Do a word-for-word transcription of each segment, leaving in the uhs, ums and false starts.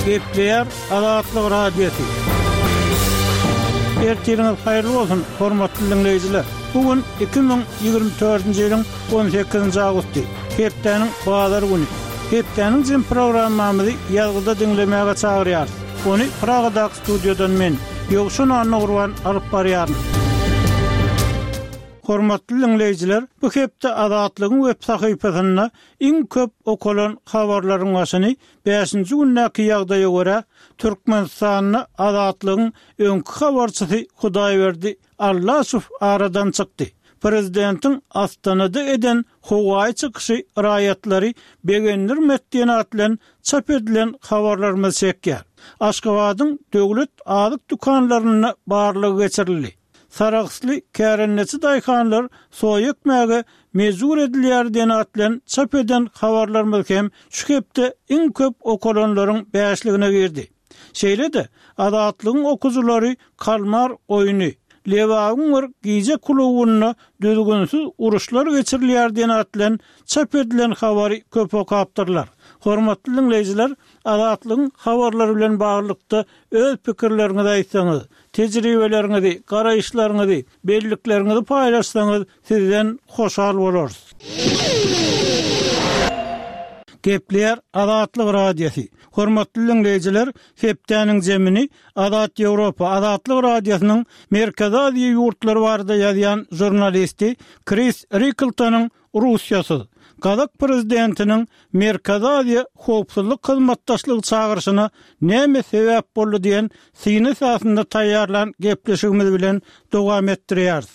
Gepleýär Azatlyk Radiosu. Ertiriniz haýyrly bolsun, hormatly dinleýijiler. Bugün iki bin ýygrimi dördünji ýylyň on sekizinji agusty, hepdeniň bazar güni. Hepdeniň jym programmamyzy ýazgyda dinlemäge çagyrýar. Ony Pragada studiodan men, Ýogşun Annagurban alyp barýar. Hormatly dinleýijiler, bu hepde Azatlygyň web sahypasyna iň köp okulan habarlaryň başyny beşinji günnäki ýagdaýa görä Türkmenistanyň Azatlygyň öňkü habarçysy Hudaýberdi Allasow aradan çykdy. Prezidentin Astanada eden Huwaý çykyşy raýatlary begenler metdiýenatlan çap edilen habarlarymyz çekýär. Aşgabatyň döwlet azyk dukanlaryna barlygy geçirildi. Saragysly kärennesi daýkanlar soýukmäge mezur edilýär diýen atlan çap eden habarlarymyz hem şu hepde iň köp okulanlaryň beşligine girdi. Şeýle-de Azatlygyň okuzulary kalmar oýuny, Lewagyň giýje klubyna düzgünsiz uruşlar geçirilýär diýen atlan çap edilen habary köp okapdyrlar. Hormatly dinleýijiler, Azatlygyň habarlary bilen baglykda öz pikirleriňizi aýtsaňyz, tejribeleriňizi, garaýşlaryňyzy, belliklerinizi paýlaşsaňyz sizden hoşal bolarys. Gepleýär Azatlyk Radiosu. Hormatly dinleýijiler, hepdeniň jemini Azat Ýewropa Azatlyk Radiosynyň Merkezi Aziýa ýurtlary barada ýazýan jurnalisti Chris Rickeltonyň Russiýasy Kazak prezidentiniň Merkezi Aziýa howpsuzlyk hyzmatdaşlygy çağırşyna näme sebäp boldy diýen syny esasynda taýýarlan gepleşigimiz bilen dowam etdirýäris.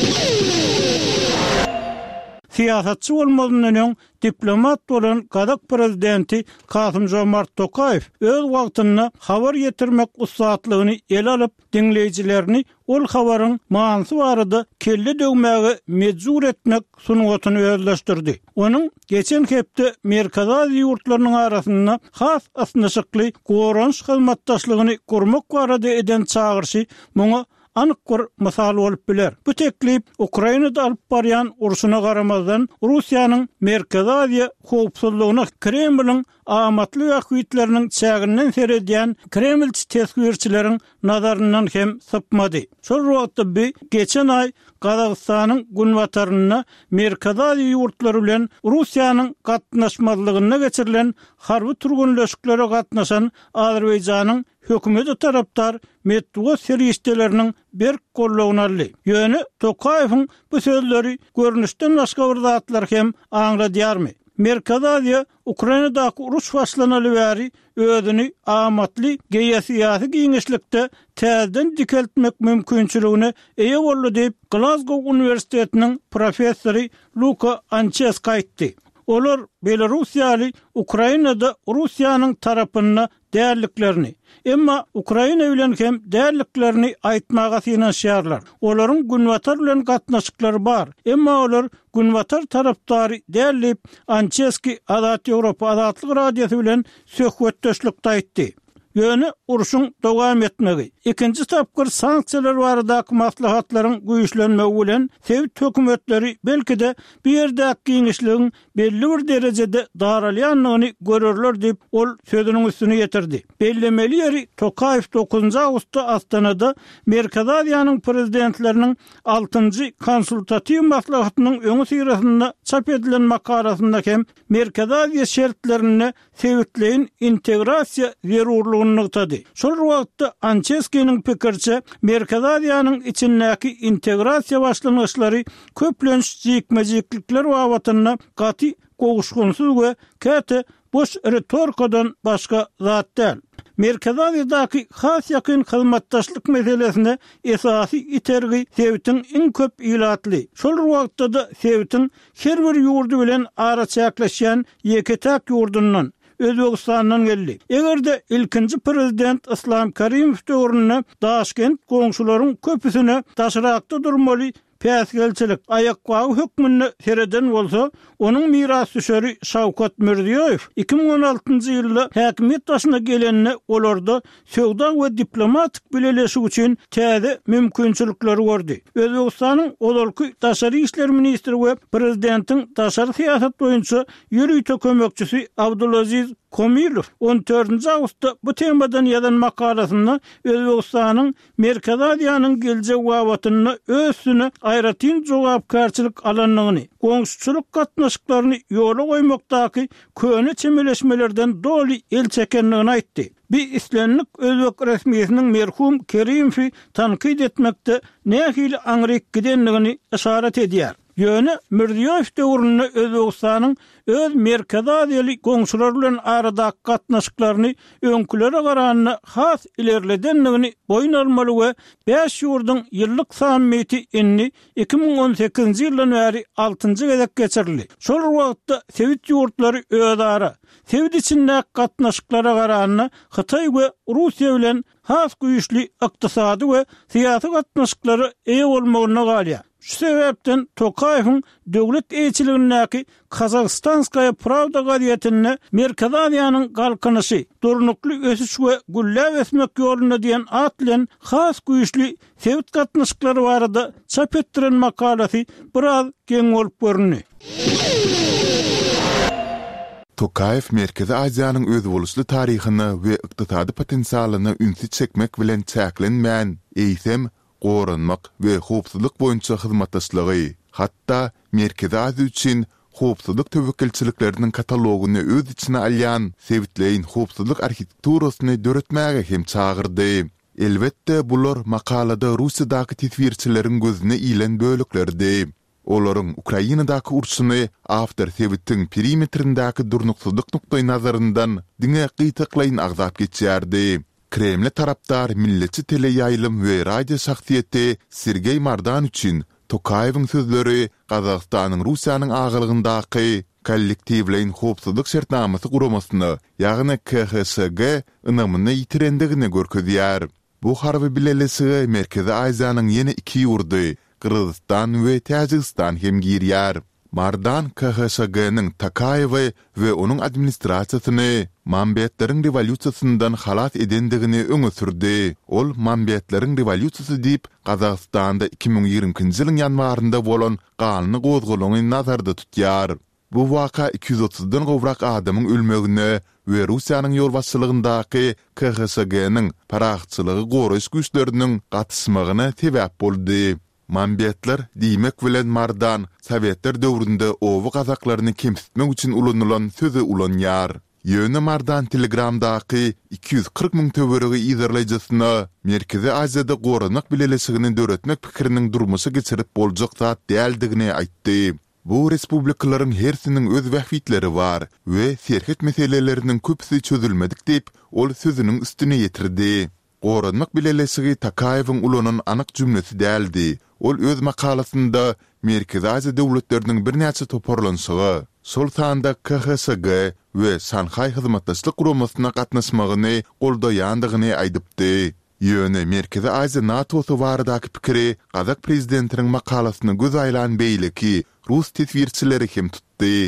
Siyasatçı bolmagynyň diplomat bolan Kazak prezidenti Kasym-Jomart Tokayew öz wagtyny habar ýetirmek ustaatlygyny el alyp dinleýijilerini ol habaryň mansy barada kelle döwmäge mejbur etmek sunuwatyny özleşdirdi. Onuň geçen hepde Merkezi Aziýa ýurtlarynyň arasynda has asnaşykly goranç hyzmatdaşlygyny gurmak barada eden çağırşy muňa anyk bir mysal bolup biler. Bu teklip Ukrainada alyp barýan uruşuna garamazdan Russiýanyň Merkezi Aziýa howpsuzlygyna Kremliň amatly wagtlarynyň çäginden seredýän Kremlçi tesgirçileriň nazaryndan hem sypmady. Şol wagtda bi geçen ay Kazakstanyň günwataryna Merkezi Aziýa ýurtlary bilen Russiýanyň gatnaşmazlygyna geçirilen harby turgunleşiklere gatnaşan Azerbaýjanyň hökümeti taraptar Medvedew serýişdeleriniň bir gollagyny aldy. Ýöne Tokayewiň bu sözleri görnüşden başga bir zatlar hem aňladýarmy? Merkezi Aziýa Ukrainadaky uruş başlanaly bäri özüni amatly geýesiýasy giňişlikde täzeden dikeltmek mümkinçiligine eýe boldy diýip Glasgow Uniwersitetiniň professory Luka Anchesk aýtdy. Olar Belarusiýaly Ukrainada Russiýanyň tarapyna därliklerini, emma Ukraina bilen hem därliklerini aýtmaga synaşýarlar. Olaryň günwatar bilen gatnaşyklary bar, emma olar günwatar tarapdary därlip Ancheski Azat Ýewropa Azatlyk Radiosu bilen söhbetdeşlikde aýtdy. Ýöne uruşyň dowam etmegi, ikinji tapgyr sanksiýalar baradaky maslahatlaryň güýçlenmegi bilen Sowet hökümetleri belki-de bir ýerdäki giňişligiň belli bir derejede daralýanlygyny görürler diýip ol sözüniň üstüne ýetirdi. Bellemeli ýeri Tokayew dokuzunji awgustda Astanada Merkezi Aziýanyň prezidentleriniň altynjy konsultatiw maslahatynyň öňü syrasynda çap edilen makalasynda hem Merkezi Aziýa şertlerini Sowetleýin integrasiýa zerurlygyny noktadı. Şol wagtda Ancheskiň pikirçe Merkezi Aziýanyň içindäki integrasiýa başlanýaşlary köplenç jikmejiklikler wawatyna gaty gowuşgunsyz we käte boş retorikadan başga zat däl. Merkezi Aziýadaky has ýakyn hyzmatdaşlyk meselesine esasy itergi Sowetiň iň köp ilatly. Şol wagtda da Sowetiň her bir ýurdu bilen ara çäkleşýän ýeketäk ýurdundan Özbegistandan geldi. Egerde ilkinji prezident Islom Karimow döwründe Daşkent goňşularyň köpüsine daşrakda durmaly fäsgelçilik ayakbağı hökmünde sereden bolsa, onun miras düşeri Şawkat Mirziyoyew iki bin on altıncı ýylda häkimiýet başyna gelenine olarda söwda we diplomatik bileleşik üçin täze mümkinçilikleri gördi. Özbegistanyň olalky daşary işler ministri we prezidentiň daşary siýasat boýunça ýürüýte kömekçisi Abdulaziz Komilov on dördünci awgustda bu temadan ýazan makalasynda Özbegistanyň Merkezi Aziýanyň geljek wawatyny özüne aýratyn jogapkarçylyk alanlygyny, goňşuçylyk gatnaşyklaryny ýola goýmakdaky köne çemeleşmelerden doly el çekenligini aýtdy. Bir islenlik özbek resmiýetiniň merhum Kerimovy tankyd etmekde nähili aňryk gidenligini işaret edýär. Ýöne Mirziyoyew döwründe Özbegistanyň öz Merkezi Aziýaly goňşular bilen aradaky gatnaşyklaryny öňkülere garanyny has ilerledenligini boyun almaly we beş ýurdyň ýyllyk sammiti enni iki bin on sekizinji ýyldan bäri altıncı gezek geçirildi. Şol wagtda Sowet ýurtlary özara Sowet içinde gatnaşyklara garanyny Hytaý we Russiýa bilen has güýçli ykdysady we syýasy gatnaşyklary eýe bolmagyna galýar. Şu sebepten Tokayewiň döwlet eýçiligindäki Kazakhstanskaya Pravda gazetine Merkezi Aziýanyň galkynysy, durnukly ösüş we gülläp esmek ýoluna diýen at bilen has güýçli Sowet gatnaşyklary barada çap etdiren makalasy biraz geň bolup görünýär. Tokayew Merkezi Aziýanyň öz boluşly taryhyny we ykdysady potensialyny ünsi çekmek bilen çäklenmän eýsem goranmak we howpsuzlyk boýunça hyzmatdaşlygy, hatda Merkezi Aziýa üçin howpsuzlyk tewekkelçilikleriniň kataloguny öz içine alýan Sowetleýin howpsuzlyk arhitekturasyny döretmäge hem çagyrdy. Elbetde bular makalada Russiýadaky tetwirçileriň gözüne ilen bölüklerdi. Olaryň Ukrainadaky urşuny awtor Sowetiň perimetrindäki durnuksuzlyk nukdaý nazaryndan diňe gytyklaýyn agzap geçýärdi. Kreml tarapdar milletçi teleýaýlym we radio şahsiýeti Sergey Mardan üçin Tokayewiň sözleri Kazakstanyň Russiýanyň agylygyndaky kollektiwleýin howpsuzlyk şertnamasy guramasyny, ýagny K H S G ynamyny ýitirendigini görkezýär. Bu harby bilelesi Merkezi Aziýanyň ýene iki ýurdy, Kyrgyzstan we Täjikistan hem girýär. Mardan K H S G-niň Tokayewy we onuň administrasiýasyny manbeýetleriň rewolýusiýasyndan halat edendigini öňe sürdi. Ol manbeýetleriň rewolýusiýasy diýip Kazakstanda iki bin ýigrimkinji ýylyň ýanwarynda bolan ganyny gozgolany nazarda tutýar. Bu waka iki yüz otuzdan gowrak adamyň ölmegine we Russiýanyň ýolbaşçylygyndaky K H S G-niň paraxçylygy goraş güýçleriniň gatysmagyna sebäp boldy. Manbeýetler diýmek bilen Mardan Sowetler döwründe owy gazaklaryny kemsitmek üçin ulanylan söze ulanýar. Ýöne Mardan Telegramdaky iki yüz kırk müň töweregi ýazarlaýjasyna Merkezi Aziýada goranmak bileleşigini döretmek pikiriniň durmuşa geçirip boljak zat däldigini aýtdy. Bu respublikalaryň hersiniň öz wähwitleri bar we serhet meseleleriniň köpüsi çözülmedik diýip ol sözüniň üstüne ýetirdi. Goranmak bileleşigi Tokayewiň ulanan anyk jümlesi däldi. Ol öz makalasynda Merkezi Aziýa döwletleriniň bir näçe toparlanşygy, şol sanda K H S G we Şanhay hyzmatdaşlyk guramasyna gatnaşmagyny goldaýandygyny aýdypdy. Ýöne Merkezi Aziýa NATO-sy baradaky pikiri Kazak prezidentiniň makalasyny göz aýlan beýleki Rus tetwirçileri hem tutdy.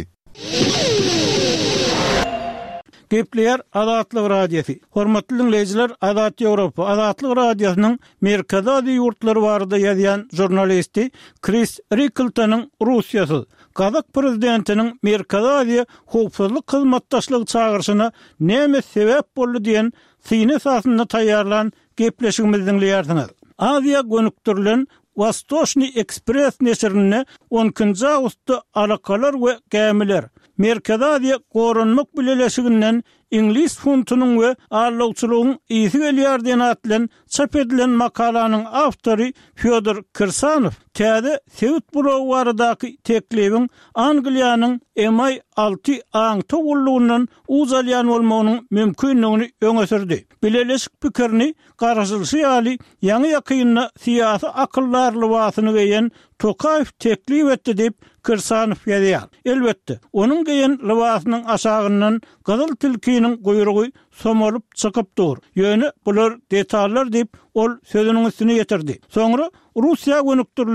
Gepler Azatlyk Radiosu. Hormatly dinleyijiler, Azat Ýewropa Azatlyk Radiosynyň Merkezi Aziýa ýurtlary barada ýazýan jurnalisti Chris Rickeltonyň Russiýasy Kazak prezidentiniň Merkezi Aziýa howpsuzlyk hyzmatdaşlygy çağırşyna näme sebäp boldy diýen syny esasynda taýýarlan gepleşigimizi dinleýärsiňiz. Aziýa gönüktirilen Vostochny Express neşrine onuncu awgustda alakalar we gämiler Merkezi Aziýa goranmak bileleşiginden İngiliz funtunyň we arlawçylygyň ýyzy gelýär diýen atlan çap edilen makalanyň awtory Fyodor Kirsanov täze Sowet bulagy baradaky teklibiň Angliýanyň M I altı aň togullugynyň uzalýan bolmagynyň mümkinligini öňe sürdi. Bileleşik pikirini garaşylşy ýaly ýaňy ýakynyna syýasy akyllarly wasyny geýen Tokayew teklip etdi diýip Kirsanov ýazýar. Elbetde, onuň geýen lywasynyň aşagyndan Gyzyl tilkiýiniň guyrugy somolup çykypdyr. Ýöne bular detallar diýip ol sözüniň üstüne ýetirdi. Soňra Russiýa gönüktirilen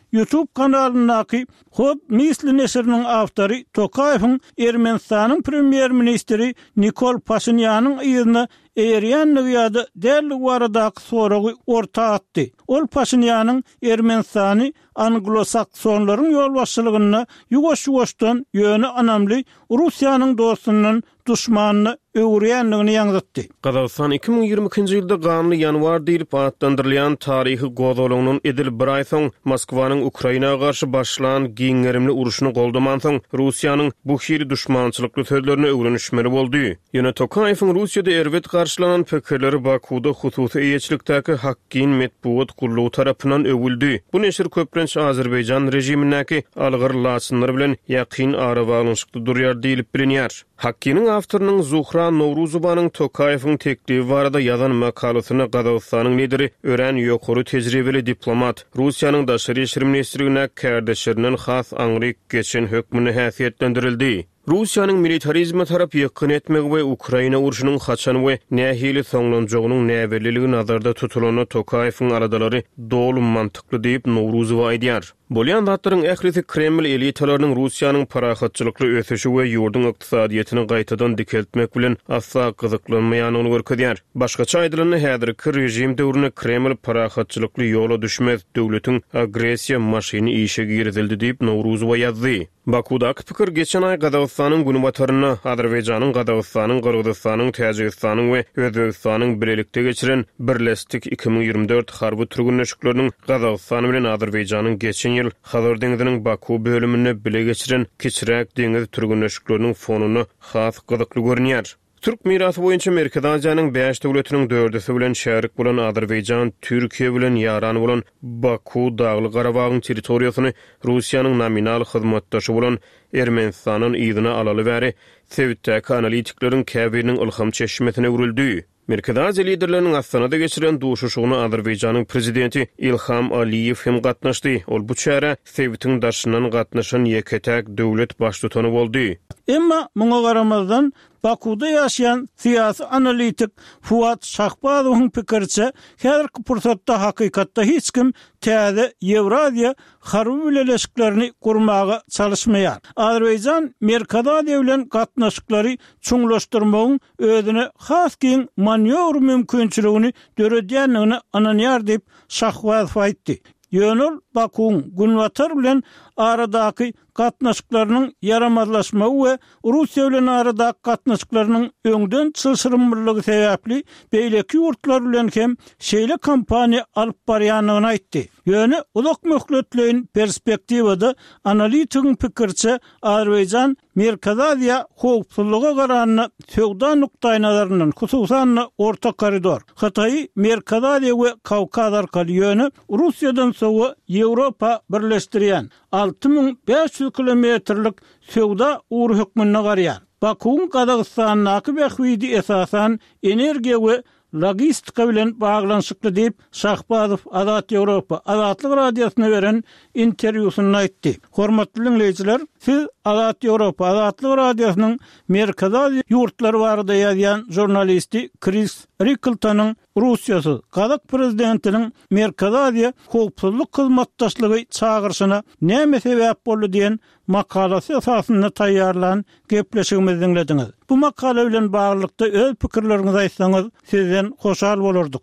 YouTube kanalyndaky Hod Misli neşriniň awtory Tokayewiň Ermenistanyň premier ministri Nikol Pashinyan'yň ýygyna eýerýänligi ýa-da däl baradaky soragy orta atdy. Ol Pashinyanyň Ermenistany Anglo-Saksonlaryň ýolbaşçylygyna ýuwaş-ýuwaşdan ýöne anamly Russiýanyň dostundan düşmanyny öwrýänligini ýaňytdy. Gazawstan iki ming ýygrimi ikinji ýylda ganyny ýanwar diýilip adlandyrylýan taryhy gozalagynyň edil bir ay soň Moskwanyň Ukrainaga garşy başlanan giňerimli uruşyny goldaman soň Russiýanyň bu hili düşmançylykly sözlerine öwrenişmeli boldy. Ýöne Tokayewiň Russiýada erwet garşylanan pikirleri Bakuda hususy eýetçilikdäki Hakkin Medbuat gurulugy tarapyndan övüldi. Bu neşir köprenç Azerbaýjan rejimindäki algyr laçynlar bilen ýakyn ara baglanşykly durýar diýilip bilinýär. Hakkining awtorynyň Zuhra Nowruzowanyň Tokayewiň teklibi barada ýazan makalasyna Gazawstanyň lideri ören ýokary tejribeli diplomat Russiýanyň daşary işler ministrligine kärdeşlerinden has aňryk geçen hökmüne häsiýetlendirildi. Russiýanyň militarizme tarap ýakyn etmegi we Ukraina uruşynyň haçan we nähili soňlanjagynyň näberliligi nazarda tutulany Tokayewiň aradalary dolu mantykly diýip Nowruzow aýdýar. Bolýan zatlaryň ährisi Kreml elitalarynyň Russiýanyň parahatçylykly ösüşi we ýurdun ykdysadyýetyny gaýtadan dikeltmek bilen asla gyzyklanmaýanyny görkezýär. Başgaça aýdylany häzirki rejim döwrüne Kreml parahatçylykly ýola düşmez, döwletiň agresiýa maşyny işe girizildi diýip Nowruzow ýazdy. Bakudak pikir geçen ay Gazawstanyň günbatyryna Azerbaýjanyň, Gazawstanyň, Gyrgyzstanyň, Täjikistanyň we Özbegistanyň bilelikde geçiren Birleşdik iki ming ýygrimi dört harby türgünleşikleriniň Gazawstan bilen Azerbaýjanyň geçen ýyl Hazar deňiziniň Baku bölümini bile geçiren kiçirek deňiz türgünleşikleriniň fonuny has gyzykly görünýär. Türk mirasy boýunça Merkezi Aziýanyň beş döwletiniň dördüsi bilen şärik bolan Azerbaýjan, Türkiýe bilen ýaran bolan Baku Dagly Garabagyň territoriýasyny Russiýanyň nominal hyzmatdaşy bolan Ermenistanyň ýygyna alaly bäri Sewitdäki analitiklerin käbiriniň ilham çeşmesine urildi. Merkezi Aziýa liderleriniň Astanada geçiren duşuşygyna Azerbaýjanyň prezidenti Ilham Aliýew hem gatnaşdy. Ol bu çäre Sewitiň daşyndan gatnaşan ýeketäk döwlet başlutany boldy. Emma muňa garamazdan Bakuda ýaşaýan siýasy analitik Fuat Şahbazowyň pikirçe, häzirki pursatda hakykatda hiç kim täze Ýewraziýa harby bileşiklerini gurmaga çalışmaýar. Azerbaýjan Merkezi Aziýa bilen gatnaşyklary çuňlaşdyrmagyň özüne has giň manewr mümkinçiligini döredýänligini ananýar diýip Şahbazow aýtdy. Ýönül Bakuň günwatar bilen aradaky gatnaşyklarynyň yaramazlaşmagy we Russiýa bilen aradaky gatnaşyklarynyň öňden çylşyrymlyligi sebäpli beýleki ýurtlar bilen hem şeýle kampaniýa alyp barýanyny aýtdy. Ýöne ulak möhletleýin perspektivada analitikiň pikirçe Azerbaýjan Merkezi Aziýa howpsuzlygy garanyny söwda nukdaýy nazaryndan hususan orta koridor, Hataý, Merkezi Aziýa we Kawkaz arkaly ýöne Russiýadan soňra Ýewropa birleşdirýän alty ming beş ýüz kilometrlik söwda uğur hükmüne garýar. Bakuň Gazawstanyň bähwidi esasan energiýa we logistika bilen baglanşykly diýip Şahbazow Azat Ýewropa Azatlyk radiosyna beren interwýusynda aýtdy. Hormatly dinleýijiler, siz Azat Ýewropa Azatlyk radiosynyň Merkezi Aziýa ýurtlary barada ýazýan jurnalisti Chris Rickeltonyň Russiýasy Kazak prezidentiniň Merkezi Aziýa howpsuzlyk hyzmatdaşlygy çağırşyna näme sebäp boldy diýen makalasy esasynda taýýarlan gepleşigimizi dinlediňiz. Bu makala bilen baglykda öz pikirlerinizi aýtsaňyz sizden hoşal bolardyk.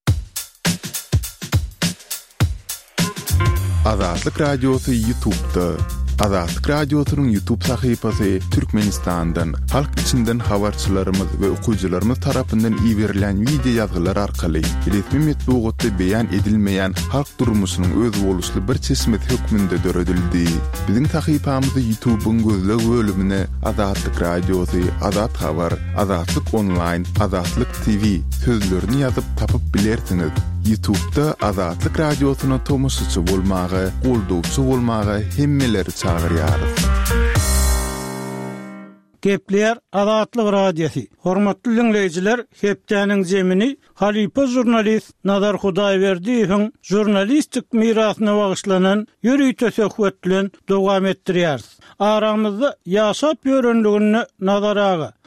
Azatlyk Radiosu YouTube'da. Azatlyk Radiosynyň YouTube sahypasy Türkmenistandan, halk içinden habarçylarymyz we okuwçylarymyz tarapyndan iýerilen video ýazgylar arkaly resmi medeniýetde beýan edilmeýän halk durmuşynyň öz boluşly bir çeşmet hökmünde döredildi. Biziň sahypamyzy YouTube'un gözleg bölümine Azatlyk Radiosu, Azat Habar, Azatlyk Online, Azatlyk T V sözlerini ýazyp tapyp bilersiňiz. YouTube'da Azatlyk Radiosyna tomoşçy bolmagy, goldowçy bolmagy hemmeleri çağırýar. Gepler Azatlyk Radiosu. Hormatly dinleýijiler, hepdeniň jemini Halipa jurnalist Nazar Hudaýberdiýewiň jurnalistik mirasyna bagyşlanan ýürüýte töhfet bilen dowam etdirýär. Aramyzda ýaşap ýörenligini nazaraga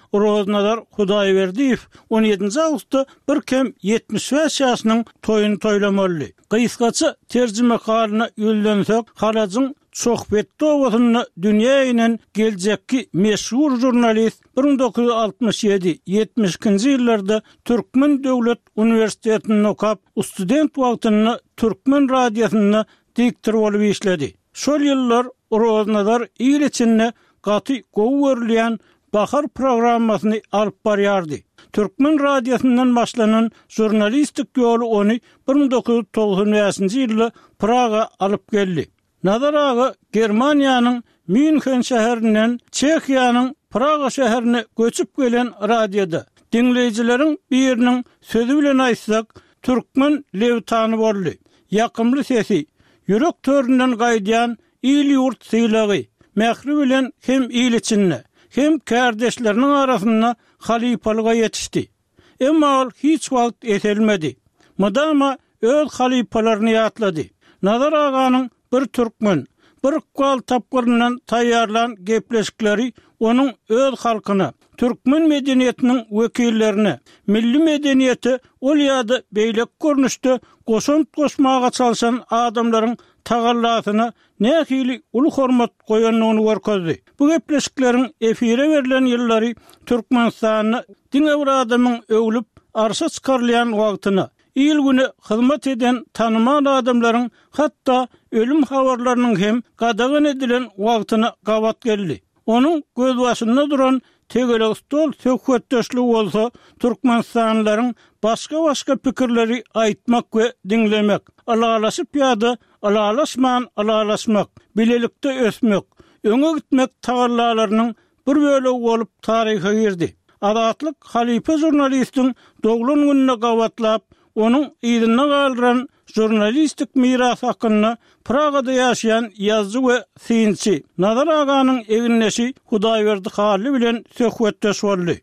Roznadar Hudaýberdiýew on ýedinji awgustda bir kem ýetmiş beş ýaşynyň toýuny toýlamaly. Gysgaça terjime halyna ýöllensek, haladyň sohbetde owasyny dünýä inen geljekki meşhur jurnalist bin dokuz yüz altmış ýedi ýetmiş ikinji ýyllarda Türkmen Döwlet Uniwersitetini okap, student wagtyny Türkmen radiosyny direktor bolup işledi. Şol ýyllar Roznadar ýyl içinde gaty gowurlayan Bahar programmasyny alyp barýardy. Türkmen radiosundan başlanan jurnalistik ýoly ony bin dokuz yüz togson beşinji ýylda Praga alyp geldi. Nazar ağa Germaniýanyň München şäherinden Çekiýanyň Praga şäherine göçüp gelen radioda dinleýijileriň biriniň sözü bilen aýtsak, Türkmen lewtany boldy. Ýakymly sesi, ýürek töründen gaýdýan ýyl ýurt sylagy, mähri bilen hem ýyl içinde, hem kärdeşleriniň arasynda halipalyga ýetişdi. Emma ol hiç wagt etelmedi. Madama öz halipalaryny ýatlady. Nazar aganyň bir türkmen, bir gal tapgyryndan taýýarlan gepleşikleri onun öz halkyna, Türkmen medeniýetiniň wekillerine, milli medeniýeti ol ýa-da beýlek görnüşde goşunt goşmaga çalşan adamlaryň tagallatyna nähili ulu hormat goýanlygyny görkezdi. Bu gepleşikleriň efire berilen ýyllary Türkmenistanyny diňe bir adamyň öwlüp arşa çykarlayan wagtyna, ýyl güni hyzmat eden tanymal adamlaryň hatda ölüm habarlarynyň hem gadagan edilen wagtyna gabat geldi. Onuň göz başynda duran tegelik stol söhbetdeşlik bolsa, Türkmenistanlylaryň başga-başga pikirleri aýtmak we dinlemek, alalaşyp ýa-da alalaşman alalaşmak, bilelikde ösmek, öňe gitmek tagallalarynyň bir bölegi bolup taryha girdi. Adatlyk halipa jurnalistiň doglan gününe gawatlap, onuň ýylyna galyran jurnalistik miras hakyny Pragada ýaşaýan ýazgy we synçy Nazar aganyň eginleşi Hudaýberdi Haly bilen söhbetdeş boldy.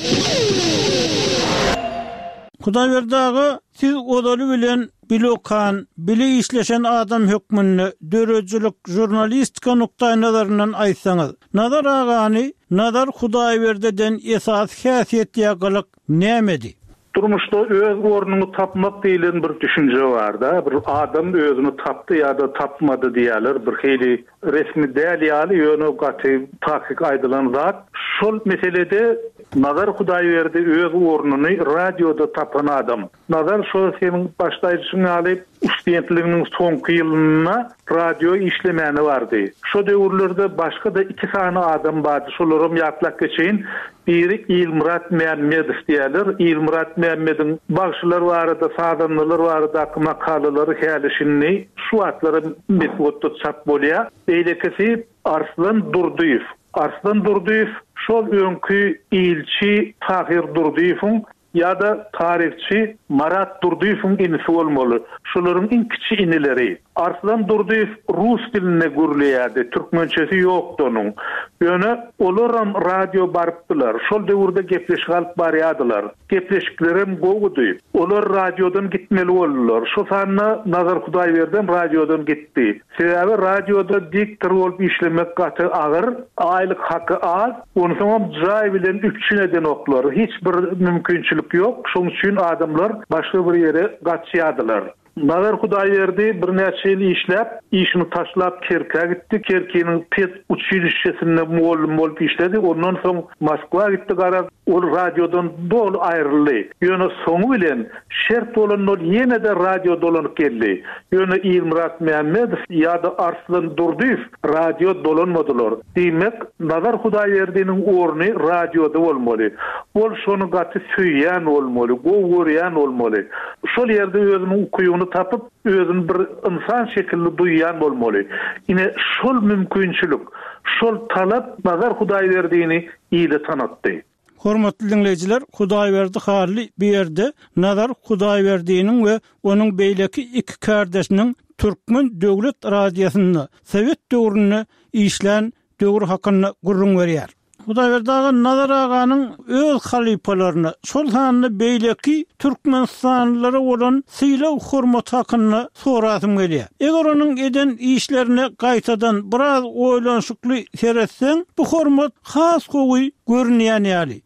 Hudaýberdi aga, siz odaly bilen bilokan, bili işleşen adam hökmünni döröjülük jurnalistika nuktaý nazaryndan aýtsaňyz, Nazar agany Nazar Hudaýberdi'den esas häsiýet ýagylyk nämedi? Durmuşda öz ornuny tapmak diýilen bir düşünje bar da, bir adam özüni tapdy ýa-da tapmady diýerler, bir heli resmi däl ýaly ýöne gaty tahkik aýdylan zat. Şol meselede Nazar Hudaýberdi öz ornuny radioda tapan adam. Nazar şol seniň başlaýjysyň alyp studentliginiň soňky ýylyna radio işlemeni bardy. Şo döwürlerde başga da iki sany adam bardy. Şolarym ýatlap geçeýin. Biri İlmurat Mehmedow diýerler. İlmurat Mehmedowň bagşylary barada, sadanlary barada makalary hälisini şu atlary metodda çap bolýar. Beýlekisi Arslan Durduýew. Arslan Durduýew şol öňkü ilçi Tahir Durduýewiň ýa-da tarihçi Marat Durduýewiň inisi bolmaly. Şolaryň iň kiçik inileri. Arslan Durduýew rus diline gürleýärdi, türkmençesi ýokdy onuň. Ýöne olaram radio barpdylar. Şol döwürde gepleşik alyp barýardylar. Gepleşiklerim gowdy. Olar radiodan gitmeli boldular. Şo sanna Nazar Hudaýberdi radiodan gitdi. Sebebi radioda diktor bolup işlemek gaty agyr, aýlyk haky az. Onu soňam jaý bilen üçüneden oklar. Hiç bir mümkinçilik ýok. Şoň üçin adamlar başga bir ýere gaçýardylar. Nazar Hudaýberdi bir näçe ýyl işläp, işini taşlap Kerk'e gitdi. Kerk'iniň pet uçuşyşysinde muallim bolup işledi. Ondan soň Moskwa gitdi. Gara ol radiodan dol aýryldy. Ýöne soňu bilen şert bolan ol ýene de radio dolanyp geldi. Ýöne İlmurat Mehmedow ýa-da Arslan Durduýew radio dolanmadylar. Diýmek, Nazar Hudaýberdiň orny radioda bolmaly. Ol şonu gaty süýýän bolmaly, gowurýan bolmaly. Şol ýerde özüniň ukuýuny tapyp, özüni bir insan şekilde duýýan bolmaly. Ine şol mümkinçilik, şol talap Nazar Hudaýberdiňi ýyly tanatdy. Hormatly dinleyijiler, Hudaýberdi Haly bir ýerde Nazar Hudaýberdiňiň we onuň beýleki iki kardeşiniň Türkmen Döwlet radiosyny, Sowet döwrüne işlän döwür hakyny gurrun berýär. Hudaýberdi aga Nazar aganyň öz halipalaryny, şol sanyny beýleki Türkmenistanlylara bolan sylaw hormat hakyny sorasym gelýär. Eger onuň eden işlerine gaýtadan biraz oýlanşykly seretseň, bu hormat has gowy görünýän ýaly.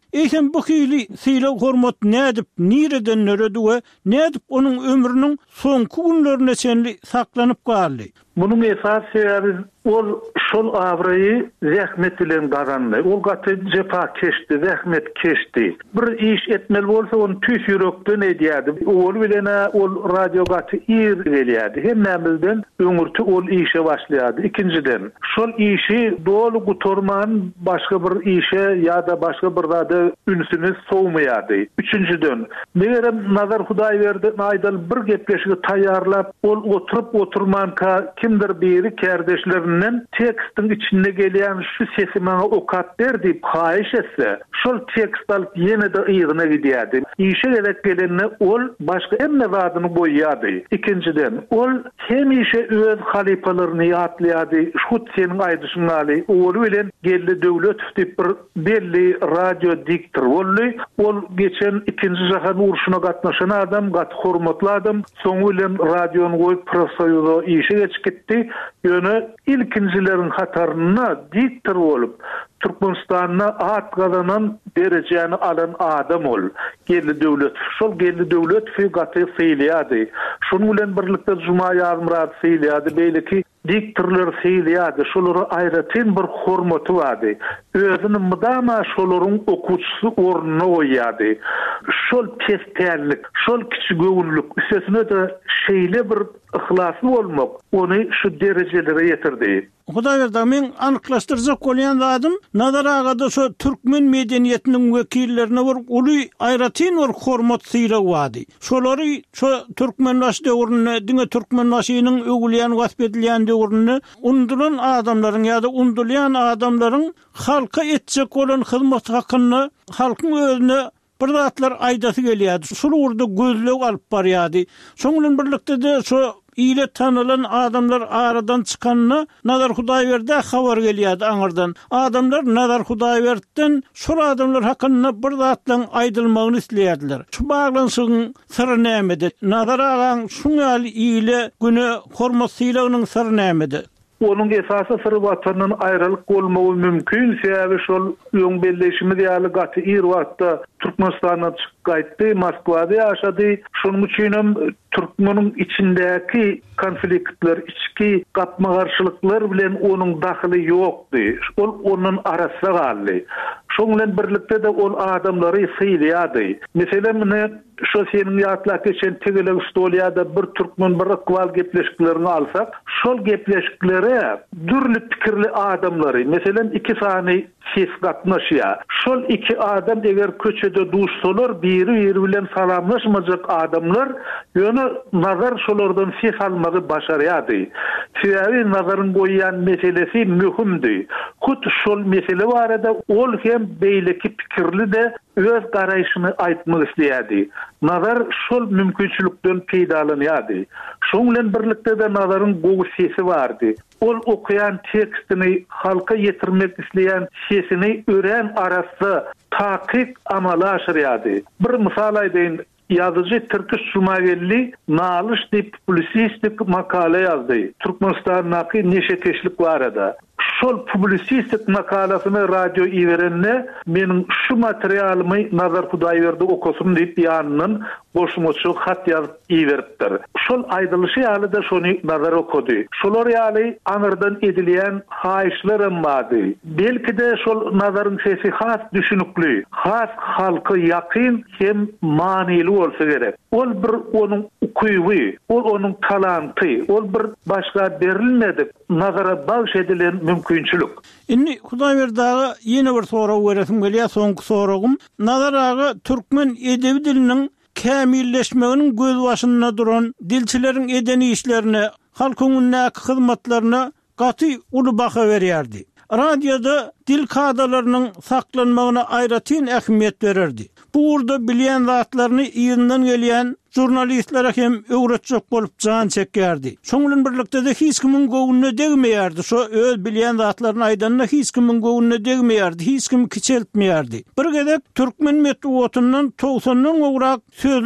Eýsem bu hili syla hormat nädip, nireden nörediwe, nädip onun ömrünün soňky günlerine çenli saklanyp galdy. Bunun esas sebebi ol şol awrayı zähmet bilen garandy. Ol gaty jefa keşdi, zähmet keşdi. Bir iş etmeli bolsa onu tüs ýürekden edýärdi. Ol bilen ol radio gaty ir gelýärdi. Hemmemizden öňürtü ol işe başlaýardy. İkinciden, şol işi dolu gutorman başga bir işe ýa-da başga bir zada ünsüni sowmaýardy. Üçüncüden, megerem nazar Hudaýberdi aýdal bir gepleşigi taýýarlap, ol oturup oturmanka kimdir biri kardeşlerinden tekstin içinde gelýän şu sesi bana okat ber diýip haýyş etse, şol tekst alyp ýene de ýygyna gidýärdi. İşe gerek gelende ol başga emme zadyny goýýardy. İkinciden, ol hem işe öz halifalaryny ýatlaýardy. Şu senin aýdyşyň aly, ol bilen geldi döwlet diýip bir belli radio diktor boldy. Ol geçen ikinji jahan uruşuna gatnaşan adam, gat hormatly adam, soň bilen radiony goýup profesoryza işe geçipdi. Ýöne ilkincilerin hataryna diktor bolup Türkmenistan'a at kazanan dereceni alan adam ol. Geldi döwlet, şol geldi döwlet fügatı feýlýärdi. Şunu bilen birlikde Juma ýazmyrady feýlýärdi. Belki diktorlar feýlýärdi. Şolary aýratyn bir hormaty bardy. Özüni mydama şolaryň okuçysy ornuna goýýardy. Şol pestellik, şol kiçik göwnlük, üstesine de şeýle bir ihlasly bolmak ony şu derejelere ýetirdi. Hudaýberdi, men anyklaşdyrjak bolýan zadym, nazar agada şu türkmen medeniýetiniň wekillerine bir uly aýratyn bir hormat syla wady. Şolary şu türkmenlaş döwrüne, diňe türkmenlaşynyň öwülýän wasp edilýän döwrüne undulan adamlaryň ýa-da undulýan adamlaryň halka etjek bolan hyzmat hakyny halkyň özüne bir zatlar aýdasy gelýärdi. Şol urda gözlek alyp barýardy. Şoň bilen birlikde de şu ýyly tanylan adamlar aradan çykanyna Nazar Hudaýberdi habar gelýärdi aňardan. Adamlar Nazar Hudaýberdiň şol adamlar hakyna bir zatlaň aýdylmagyny isleýärdiler. Şu baglanşygyň syry nämedi? Nazar agaň şuňal ýyly güne hormat sylagynyň syry nämedi? Onun esasy syry watandan aýralyk bolmagy mümkin. Sebäbi şol ýöň belleşimi diýäli gaty ir wagtda Türkmenistana çykýdy, Moskwada ýaşady. Şonuň üçin hem Türkmeniň içindäki konfliktler, içki gapma garşylyklar bilen onuň dahyly ýokdy. Ol onuň arasynda galdy. Şoň bilen birlikde de ol adamlary syýlýardy. Meselem şu senin ýatlap geçen tegele stolýada bir türkmen bir ikwal gepleşiklerini alsak, şol gepleşiklere dürli pikirli adamlary, meselem iki sany ses gatnaşýar. Şol iki adam eger köçede duşsalar, biri biri bilen salamlaşmajak adamlar, ýöne nazar şolardan ses almagy başarýardy. Sebäbi nazaryň goýýan meselesi mühimdi. Hut şol mesele barada ol hem beýleki pikirli de öz garaýşyny aýtmak isleýärdi. Nazar şol mümkinçilikden peýdalanýardy. Şoň bilen birlikde de nazaryň gowy sesi bardy. Ol okuyan tekstini halka ýetirmek isleýän sesini ören arasy takyk amala aşyrýardy. Bir mysal aýdyn, ýazyjy Türküş Jumavelli nalyş diýip publisistik makale ýazdy. Türkmenistanyňky neşe keşlik barada. Şol publisistik makalasyny radio iwerenne meniň şu materialymy Nazar Hudaýberdi okosum diýip ýanynyň goşmaçy hat ýazyp iweripdir. Şol aýdylşy ýaly da şonu nazar okody. Şolar ýaly aňyrdan edilýän haýyşlar bardy. Belki de şol nazaryň sesi has düşünükli, has halka ýakyn hem manily bolsa gerek. Ol bir onuň ukuywy, ol onuň talanty, ol bir başga berilmedik nazara bagş edilen mümkinçilik. Inni Hudaýberdi ýene bir soraw beresim gelýär, soňky sorawym. Nazar aga türkmen edebi diliniň kämilleşmeginiň göz başynda duran dilçileriň edeni işlerine, halkyň näki hyzmatlaryna gaty uly baha berýärdi. Radioda dil kadalarynyň saklanmagyna aýratyn ähmiýet bererdi. Bu urda bilýän zatlaryny ýygynyň gelýän jurnalistlere hem öwretjek bolup jan çekýärdi. Şoň bilen birlikde de hiç kimiň gowunyna degmeýärdi. Şo öz bilýän zatlaryny aýdanna hiç kimiň gowunyna degmeýärdi, hiç kim kiçeltmeýärdi. Bir gedek türkmen metbuatyndan togsandan ograk sözli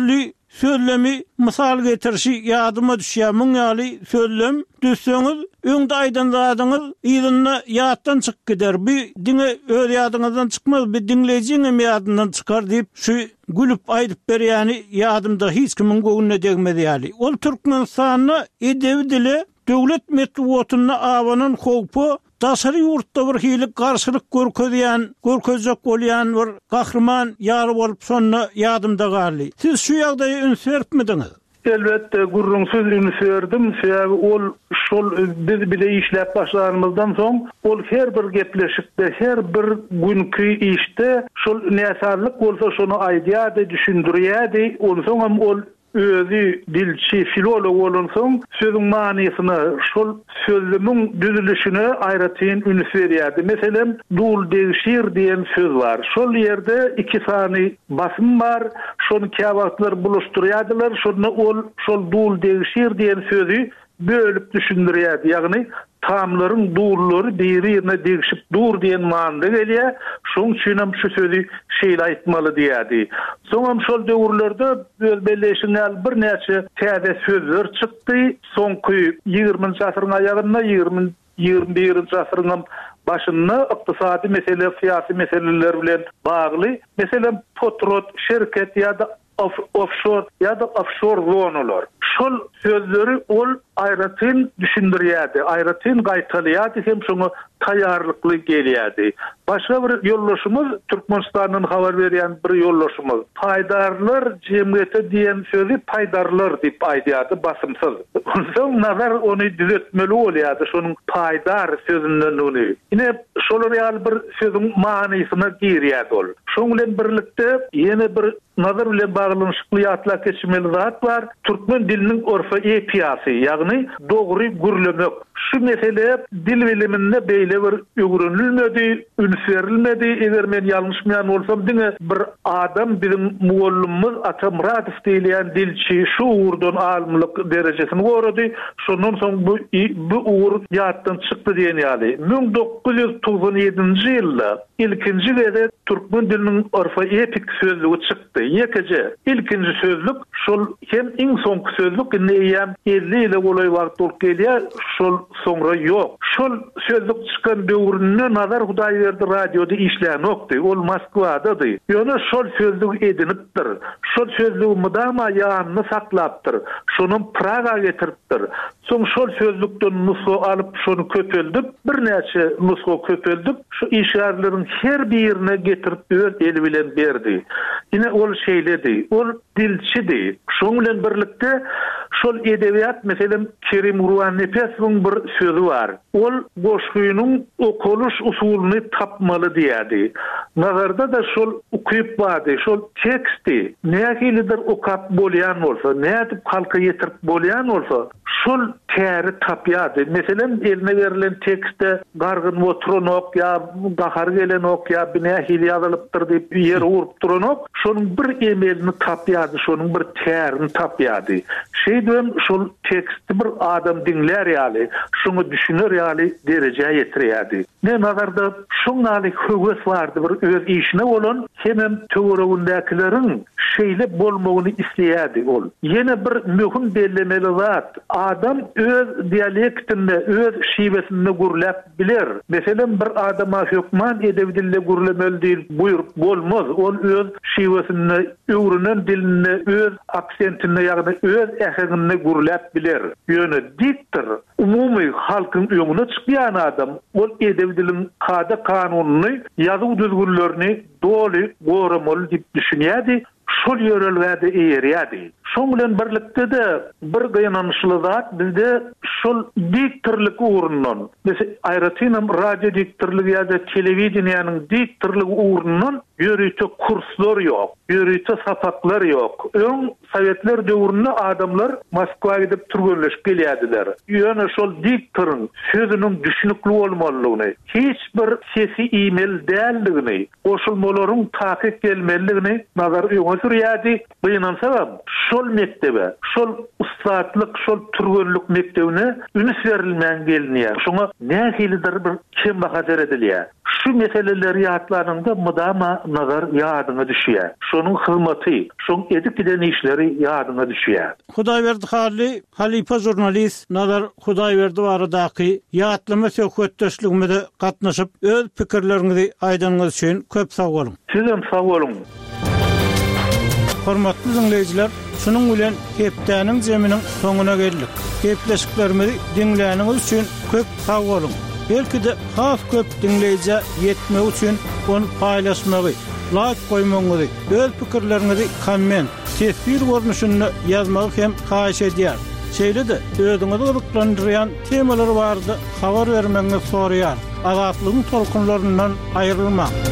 sözlemi misal getirişi yadıma düşýär. Muň ýaly sözlem düşseňiz öňde aýdanladyňyz ýygyna ýatdan çykyp gider. Bir diňe öz ýadyňyzdan çykmaz, bir dinleýijiň ýadyndan çykar diýip şu gülüp aýdyp berýäni ýadymda hiç kimin göwnüne degmedi ýaly. Ol Türkmenistanyna edebi dili döwlet metbuatyna awanan howpy daşary ýurtda bir hilik garşylyk görkezýän, görkezjek bolýan bir gahrman ýary bolup şonu ýadymda galy. Siz şu ýagdaýy ünsürpmidiňiz? Elbette gurrungsuz ünsürdim. Sebäbi ol şol biz bile işläp başlanymyzdan soň ol her bir gepleşikde, her bir günkü işte şol näsarlyk bolsa şonu aýdýardy, düşündirýärdi. Onsoň ol özü dilçi, filolog bolansoň sözüň manysyny, şol sözlümiň düzülüşini aýratyn üns berýärdi. Meselem dul degşir diýen söz bar. Şol ýerde iki sany basym bar. Şonu käwatlar buluşdurýardylar. Şonu ol şol dul degşir diýen sözü bölüp düşündirýärdi. Ýagny tamlaryň dullary bir-birine degişip dur diýen manda gelýär. Şoň üçin hem şu sözü şeýle aýtmaly diýärdi. Soňam şol döwürlerde belleşinel bir näçe täze sözler çykdy. Soňky ýygrüminji asyryň aýagynda ýygrimi ýygrimi birinji asyryň başynda ykdysady mesele, syýasy meseleler bilen bagly. Meselem potrot, şirket ýa-da of, offshore ýa-da offshore zonalar. Şol sözleri ol aýratyn düşündirýärdi, aýratyn gaýtalýardy hem şoňa taýýarlykly gelýärdi. Başga bir ýollaşymyz Türkmenistanyň habar berýän bir ýollaşymyz. Paýdarlar jemgyýeti diýen sözü paýdarlar diýip aýdýardy basymsyz. Soň nazar ony düzeltmeli bolýardy şonuň paýdar sözünden ony. Ine şolar ýaly bir sözüň manysyna girýärdi ol. Şoň bilen birlikde ýene bir nazar bilen baglanşykly ýatlar geçmeli zat bar. Türkmen diliniň orfa epiýasy, ýagny dogry gürlemek. Şu mesele dil biliminde beýle bir öwrenilmedi, ünsürilmedi. Eger men ýalňyşmaýan bolsam diňe bir adam bizim muallymymyz Ata Muratov diýilen dilçi şu uğurdan alımlyk derejesini gorady. Şondan soň bu bu uğur ýatdan çykdy diýen ýaly. bin dokuz ýüz togson ýedinji ýylda ilkinji gede türkmen diliniň orfa epik sözlügi çykdy. Ýekiji ilkinji sözlük şol hem iň soňky sözlük näýem elli ýyl bolay wagt bolup gelýär. Şol soňra ýok. Şol sözlük çykan döwründe nazar Hudaý berdi radioda işlänokdy. Ol Moskwadady. Ýöne şol sözlük edinipdir. Şol sözlügi mudama ýanyny saklapdyr. Şonuň Praga getiripdir. Soň şol sözlükden nusxa alyp şonu köpeldip, bir näçe nusxa köpeldip, şu işarlaryň her birine getirip öz eli bilen berdi. Ine ol şeýledi. Ol dilçidi. Şoň bilen birlikde şol edebiýat meselem Kerim Urwan Nepesowyň bir sözü bar. Ol goşguýynyň okuluş usulyny tapmaly diýärdi. Nazarda da şol ukyp bardy, şol teksti nähilidir okap bolýan bolsa, nädip halka ýetirip bolýan bolsa, şol täri tapýardy. Meselem eline berilen tekste gargyn oturanok ýa gahar gelen ok ýa nähili ýazylypdyr diýip ýer urup duranok, şonuň bir emelini tapýardy, şonuň bir tärini tapýardy. Şeýdem şol teksti bir adam dinler ýaly, şonu düşüner ýaly derejeye ýetirýärdi. Ne nazarda şoňaly höwes bardy bir öz işine bolan hemem töweregindäkilerin şeýle bolmagyny isleýärdi ol. Ýene bir möhüm bellemeli zat, adam öz dialektinde, öz şiwesinde gürläp biler. Meselem bir adama hökman edebi dilde gürlemeli diýip buýrup bolmaz. Ol öz şiwesinde, öwrenen dilinde, öz aksentinde ýagny öz äheginde gürläp biler. Ýöne diktir. Umumy halkyň öňüne çykýan adam ol edebi dilin kada kanunyny, ýazyw düzgünlerini doly goramaly diýip düşünýärdi. Şol ýörelgäde eýerýärdi. Şoň bilen birlikde de bir gynanyşly zat bizde şol diktirlik uğrundan, mesela aýratynam radio diktirligi ýa-da telewizioniýanyň diktirligi uğrundan ýörüýte kurslar ýok, ýörüýte sapaklar ýok. Öň Sovetler döwründe adamlar Moskwaga gidip turgenleşip gelýärdiler. Ýöne şol diktirin sözüniň düşünükli bolmalygyny, hiç bir sesi e-mail däldigini, goşulmalaryň takyp gelmeligini nazar öňe sürýärdi. Gynansa şol mektebe, şol ustatlyk, şol turgenlik mektebine üns berilmän gelinýär. Şoňa nähilidir bir kim bahadır edilýär. şu meseleleri ýatlarynda mudama nazar ýadyna düşýär. Şonuň hyzmaty, şoň edip giden işleri ýadyna düşýär. Hudaýberdi hali Halipa jurnalist Nazar Hudaýberdi baradaky ýatlama söhbetdeşligimizde gatnaşyp öz pikirlerinizi aýdanyňyz üçin köp sag bolun. Sizem sag bolun. Hormatly dinleýijiler, şunun bilen hepdäniň jeminiň soňuna geldik. Hepleşiklerimizi dinläniňiz üçin köp sag bolun. Belki de has köp dinleýije ýetmek üçin onu paýlaşmagy, like goýmagy, öz pikirlerinizi komment, tesbir görnüşünde ýazmagy hem haýyş edýär. Şeýle de özüňizi gyzyklandyrýan temalar bardy, habar bermeňizi soraýar. Azatlygyň tolkunlaryndan aýrylmak.